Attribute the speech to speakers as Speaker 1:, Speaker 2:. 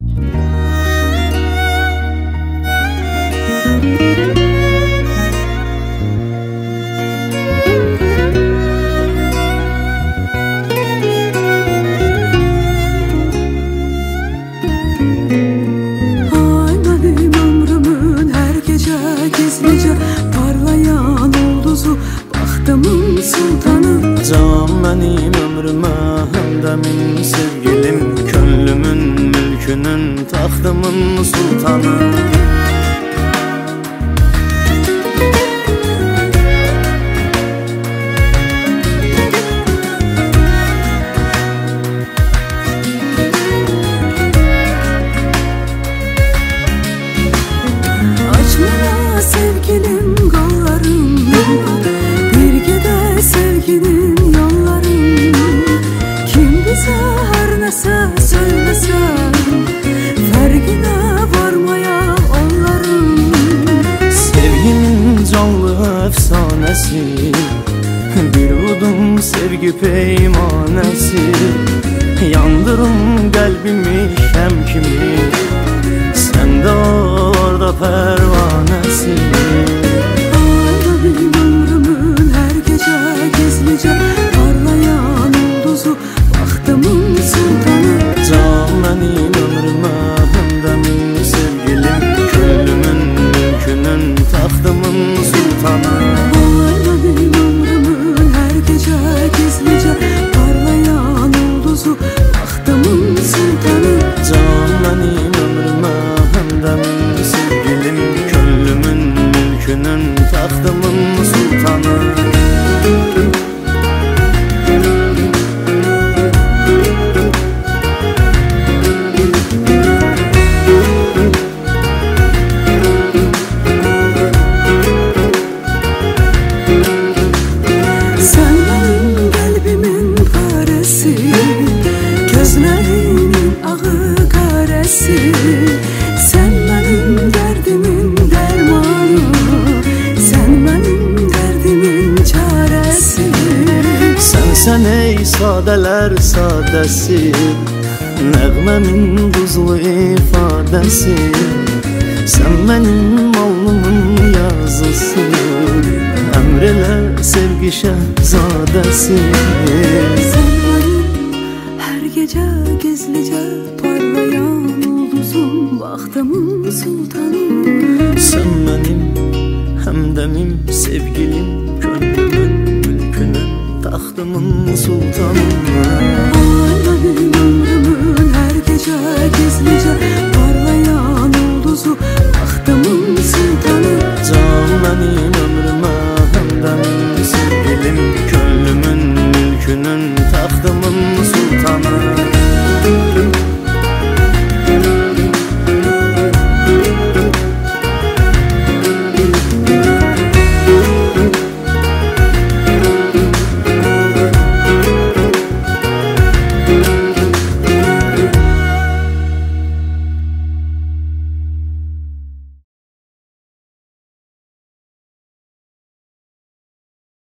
Speaker 1: Gizlice parlayan ulduzu, baxtımın sultanı.
Speaker 2: Can benim ömrüme hemdemin sevgilim, könlümün mülkünün taxtımın sultanı.
Speaker 1: Açmana sevgilim kollarım, birgede sevginin yollarım. Kim bize her nese söylesen, fergine varmaya onların.
Speaker 2: Sevginin canlı efsanesi, bir udum sevgi peymanesi. Yandırım kalbimi şem kimi, sen de orada pervanesi.
Speaker 1: Benim ömrümün her gece gizlice parlayan ulduzu, baxtımın sultanı.
Speaker 2: Can benim ömrüme hemdemin sevgilim, könlümün mülkünün taxtımın sultanı.
Speaker 1: Benim ömrümün her gece gizlice parlayan ulduzu, baxtımın sultanı.
Speaker 2: Can benim ömrüme hemdemin sevgilim, könlümün mülkünün taxtımın sultanı.
Speaker 1: Sen benim kalbimin paresi, gözlerimin ağı karesi. Sen benim derdimin dermanı, sen benim derdimin çaresi.
Speaker 2: Sen ey sadeler sadesi, nəğməmin duzlu ifadesi. Sen benim alnımın yazısı, emreler sevgi şehzadesi.
Speaker 1: Sen benim her gece gizlice parlayan ulduzum, baxtımın sultanı.
Speaker 2: Sen benim hemdemim sevgilim, könlümün mülkünün taxtımın sultanı.